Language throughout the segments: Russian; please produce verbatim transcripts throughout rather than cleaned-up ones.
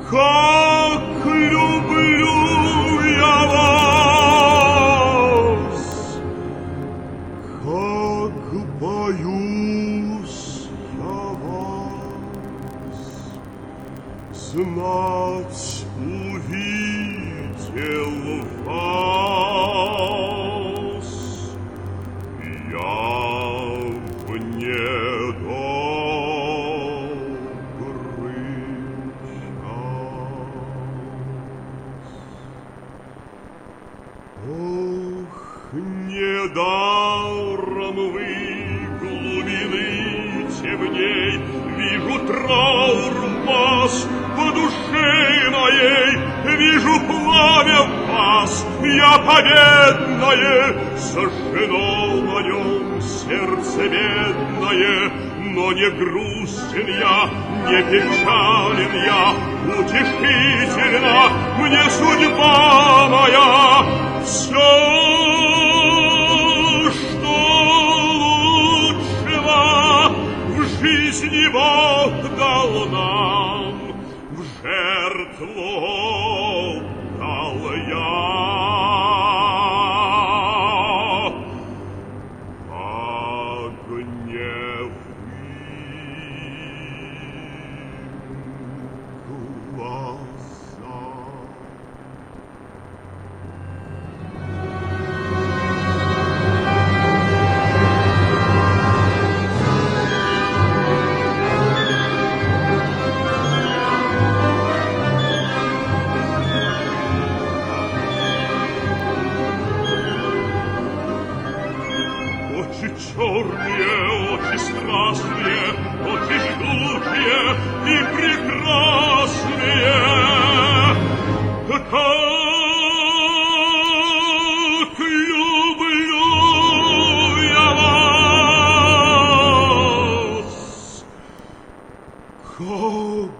как люблю я вас, как боюсь я вас, знать увидел вас я вне Ох, недаром вы глубины темней, вижу траур в вас по душе моей, вижу пламя в вас, я победное, сожжено на нем сердце бедное, но не грустен я, не печален я, утешительна мне судьба моя. Все, что лучшего в жизни Бог дал нам, в жертву дал я. А гнев и глаза очи черные, очи страстные, очи жгучие и прекрасные. Как люблю я вас, как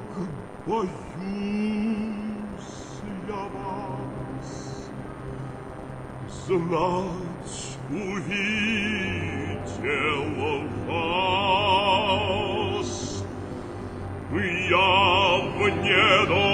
боюсь я вас, знать увидел вас я вне дома.